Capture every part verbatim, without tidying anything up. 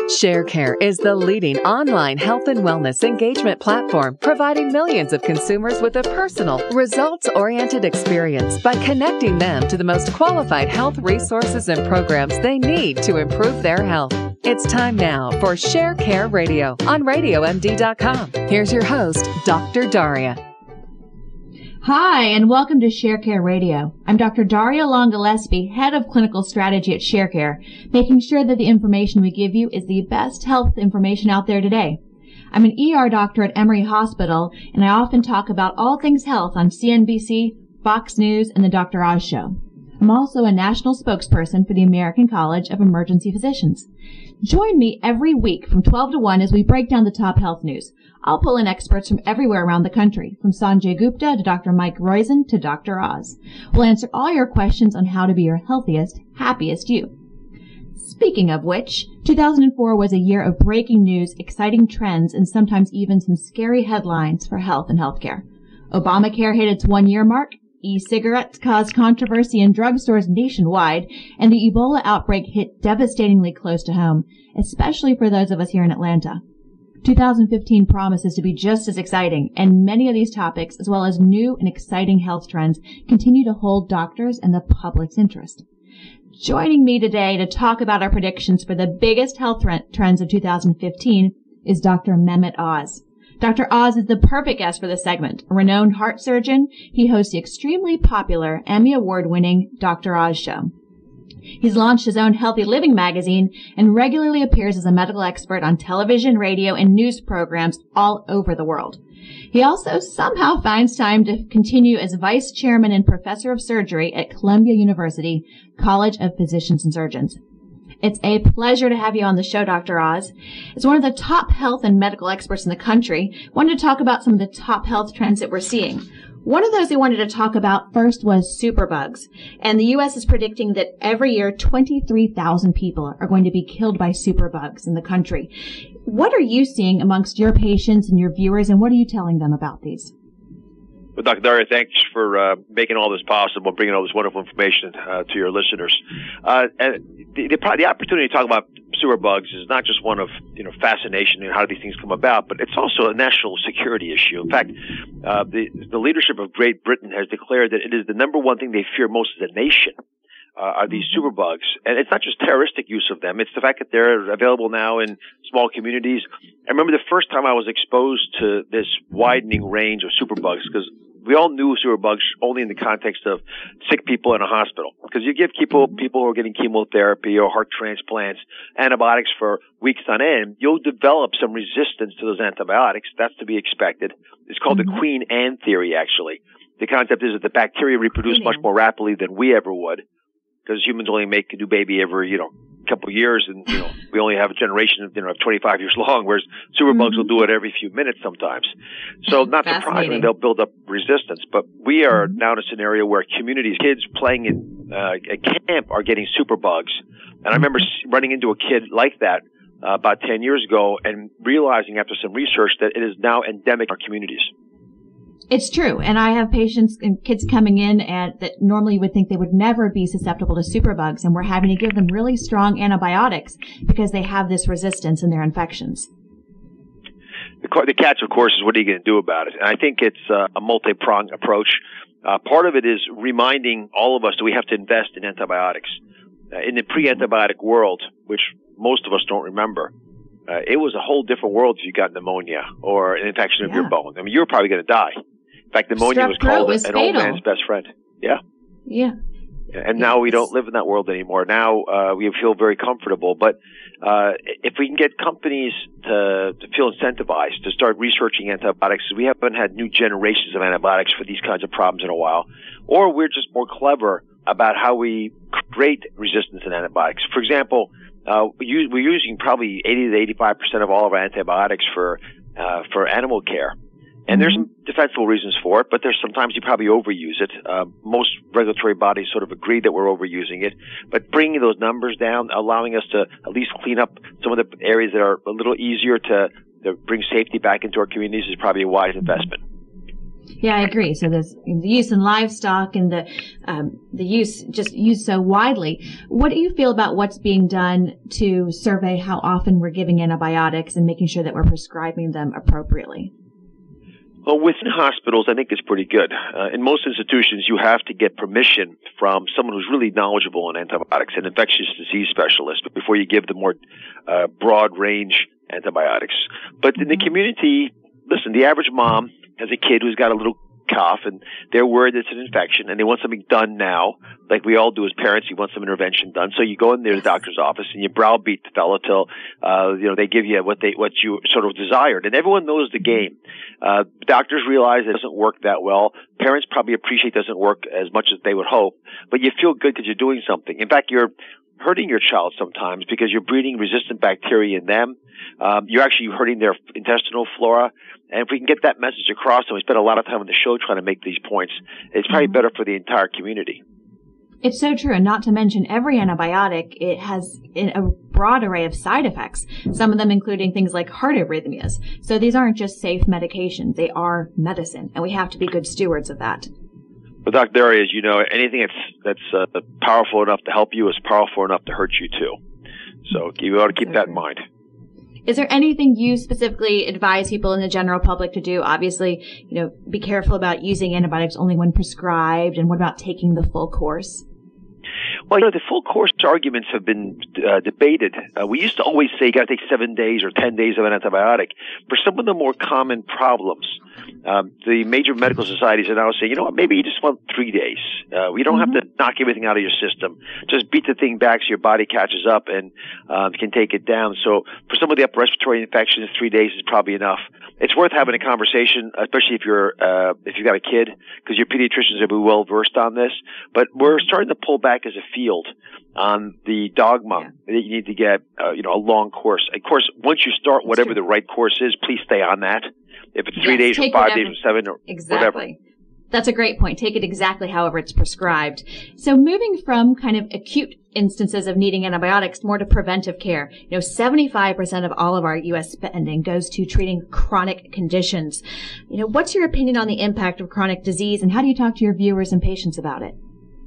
Sharecare is the leading online health and wellness engagement platform, providing millions of consumers with a personal, results-oriented experience by connecting them to the most qualified health resources and programs they need to improve their health. It's time now for Sharecare Radio on radio m d dot com. Here's your host, Doctor Daria. Hi, and welcome to Sharecare Radio. I'm Doctor Daria Long Gillespie, Head of Clinical Strategy at Sharecare, making sure that the information we give you is the best health information out there today. I'm an E R doctor at Emory Hospital, and I often talk about all things health on C N B C, Fox News, and the Doctor Oz Show. I'm also a national spokesperson for the American College of Emergency Physicians. Join me every week from twelve to one as we break down the top health news. I'll pull in experts from everywhere around the country, from Sanjay Gupta to Doctor Mike Roizen to Doctor Oz. We'll answer all your questions on how to be your healthiest, happiest you. Speaking of which, two thousand four was a year of breaking news, exciting trends, and sometimes even some scary headlines for health and healthcare. Obamacare hit its one-year mark, e-cigarettes caused controversy in drugstores nationwide, and the Ebola outbreak hit devastatingly close to home, especially for those of us here in Atlanta. two thousand fifteen promises to be just as exciting, and many of these topics, as well as new and exciting health trends, continue to hold doctors and the public's interest. Joining me today to talk about our predictions for the biggest health trends of two thousand fifteen is Doctor Mehmet Oz. Doctor Oz is the perfect guest for this segment. A renowned heart surgeon, he hosts the extremely popular Emmy Award-winning Doctor Oz Show. He's launched his own Healthy Living magazine and regularly appears as a medical expert on television, radio, and news programs all over the world. He also somehow finds time to continue as vice chairman and professor of surgery at Columbia University College of Physicians and Surgeons. It's a pleasure to have you on the show, Doctor Oz. As one of the top health and medical experts in the country, I wanted to talk about some of the top health trends that we're seeing. One of those we wanted to talk about first was superbugs. And the U S is predicting that every year twenty-three thousand people are going to be killed by superbugs in the country. What are you seeing amongst your patients and your viewers, and what are you telling them about these? Well, Doctor Daria, thanks for uh, making all this possible, bringing all this wonderful information uh, to your listeners. Uh, and the, the, the opportunity to talk about superbugs is not just one of you know fascination and how these things come about, but it's also a national security issue. In fact, uh, the, the leadership of Great Britain has declared that it is the number one thing they fear most as a nation. Uh, are these superbugs. And it's not just terroristic use of them. It's the fact that they're available now in small communities. I remember the first time I was exposed to this widening range of superbugs, because we all knew superbugs only in the context of sick people in a hospital. Because you give people, people who are getting chemotherapy or heart transplants, antibiotics for weeks on end, you'll develop some resistance to those antibiotics. That's to be expected. It's called mm-hmm. the Queen Anne theory, actually. The concept is that the bacteria reproduce much more rapidly than we ever would, because humans only make a new baby every, you know, couple of years, and, you know, we only have a generation of, you know, twenty-five years long, whereas superbugs mm-hmm. will do it every few minutes sometimes. So not surprisingly, they'll build up resistance. But we are mm-hmm. now in a scenario where communities, kids playing in uh, a camp are getting superbugs. And I remember running into a kid like that uh, about ten years ago and realizing after some research that it is now endemic in our communities. It's true. And I have patients and kids coming in and that normally you would think they would never be susceptible to superbugs, and we're having to give them really strong antibiotics because they have this resistance in their infections. The, the catch, of course, is what are you going to do about it? And I think it's uh, a multi-pronged approach. Uh, part of it is reminding all of us that we have to invest in antibiotics. Uh, in the pre-antibiotic world, which most of us don't remember, uh, it was a whole different world if you got pneumonia or an infection of yeah. your bone. I mean, you were probably going to die. In fact, pneumonia was called was an fatal. old man's best friend. Yeah. Yeah. And now we don't live in that world anymore. Now uh, we feel very comfortable. But uh, if we can get companies to, to feel incentivized to start researching antibiotics, we haven't had new generations of antibiotics for these kinds of problems in a while, or we're just more clever about how we create resistance in antibiotics. For example, uh, we, we're using probably eighty to eighty-five percent of all of our antibiotics for uh, for animal care. And there's some defensible reasons for it, but there's sometimes you probably overuse it. Uh, most regulatory bodies sort of agree that we're overusing it. But bringing those numbers down, allowing us to at least clean up some of the areas that are a little easier to, to bring safety back into our communities is probably a wise investment. Yeah, I agree. So there's the use in livestock and the um, the use just used so widely. What do you feel about what's being done to survey how often we're giving antibiotics and making sure that we're prescribing them appropriately? Well, within hospitals, I think it's pretty good. Uh, in most institutions, you have to get permission from someone who's really knowledgeable in antibiotics, an infectious disease specialist, before you give the more uh, broad range antibiotics. But in the community, listen, the average mom has a kid who's got a little cough, and they're worried it's an infection, and they want something done now, like we all do as parents. You want some intervention done, so you go in there to the doctor's office and you browbeat the fellow till uh, you know they give you what they what you sort of desired, and everyone knows the game. Uh, doctors realize it doesn't work that well. Parents probably appreciate it doesn't work as much as they would hope, but you feel good because you're doing something. In fact, you're hurting your child sometimes because you're breeding resistant bacteria in them. Um, you're actually hurting their intestinal flora. And if we can get that message across, and we spend a lot of time on the show trying to make these points, it's probably mm-hmm. better for the entire community. It's so true. And not to mention every antibiotic, it has a broad array of side effects, some of them including things like heart arrhythmias. So these aren't just safe medications. They are medicine, and we have to be good stewards of that. Well, Doctor Daria, as you know, anything that's that's uh, powerful enough to help you is powerful enough to hurt you too. So you ought to keep so that true. in mind. Is there anything you specifically advise people in the general public to do? Obviously, you know, be careful about using antibiotics only when prescribed. And what about taking the full course? Well, you know, the full course arguments have been uh, debated. Uh, we used to always say you got to take seven days or ten days of an antibiotic. For some of the more common problems, um, the major medical societies are now saying, you know what, maybe you just want three days. Uh, you don't mm-hmm. have to knock everything out of your system. Just beat the thing back so your body catches up and um, can take it down. So for some of the upper respiratory infections, three days is probably enough. It's worth having a conversation, especially if you're uh, if you've got a kid, because your pediatricians will be well versed on this. But we're starting to pull back as a field on the dogma yeah. that you need to get, uh, you know, a long course. Of course, once you start whatever the right course is, please stay on that. If it's three yes, days or five whatever, days or seven or exactly. whatever. That's a great point. Take it exactly however it's prescribed. So moving from kind of acute instances of needing antibiotics more to preventive care, you know, seventy-five percent of all of our U S spending goes to treating chronic conditions. You know, what's your opinion on the impact of chronic disease, and how do you talk to your viewers and patients about it?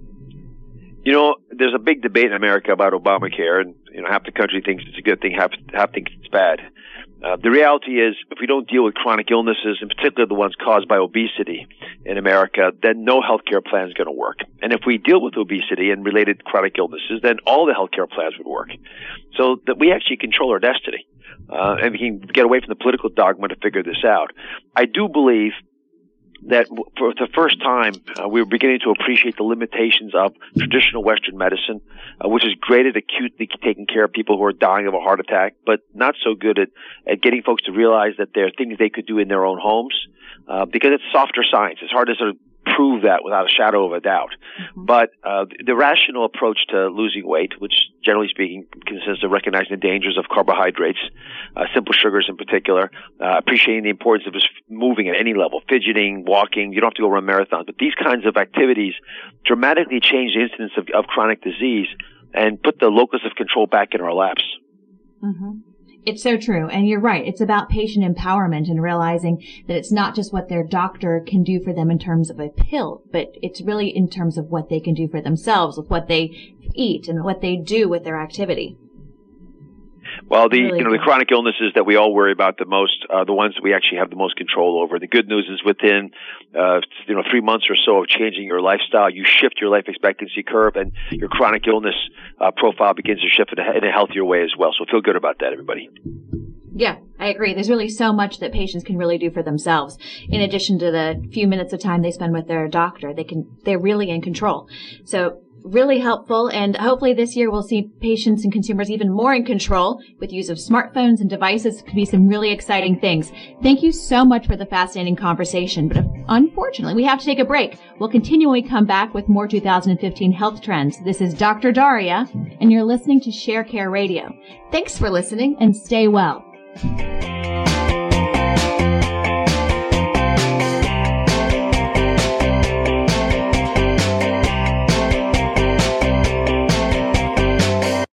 You know, there's a big debate in America about Obamacare, and, you know, half the country thinks it's a good thing, half, half thinks it's bad. Uh, the reality is, if we don't deal with chronic illnesses, in particular the ones caused by obesity in America, then no healthcare plan is going to work. And if we deal with obesity and related chronic illnesses, then all the healthcare plans would work. So that we actually control our destiny. Uh, and we can get away from the political dogma to figure this out. I do believe that for the first time, uh, we were beginning to appreciate the limitations of traditional Western medicine, uh, which is great at acutely taking care of people who are dying of a heart attack, but not so good at, at getting folks to realize that there are things they could do in their own homes, uh, because it's softer science. It's hard to sort of prove that without a shadow of a doubt. Mm-hmm. But uh, the rational approach to losing weight, which generally speaking consists of recognizing the dangers of carbohydrates, uh, simple sugars in particular, uh, appreciating the importance of just moving at any level, fidgeting, walking. You don't have to go run marathons, but these kinds of activities dramatically change the incidence of, of chronic disease and put the locus of control back in our laps. Mm-hmm. It's so true. And you're right. It's about patient empowerment and realizing that it's not just what their doctor can do for them in terms of a pill, but it's really in terms of what they can do for themselves with what they eat and what they do with their activity. Well, the really you know good. the chronic illnesses that we all worry about the most are the ones that we actually have the most control over. The good news is within uh, you know three months or so of changing your lifestyle, you shift your life expectancy curve, and your chronic illness uh, profile begins to shift in a, in a healthier way as well. So feel good about that, everybody. Yeah, I agree. There's really so much that patients can really do for themselves. In addition to the few minutes of time they spend with their doctor, they can they're really in control. So really helpful, and hopefully this year we'll see patients and consumers even more in control with use of smartphones and devices. Could be some really exciting things. Thank you so much for the fascinating conversation, but unfortunately we have to take a break. We'll continue when we come back with more two thousand fifteen health trends. This is Doctor Daria, and you're listening to Sharecare Radio. Thanks for listening, and stay well.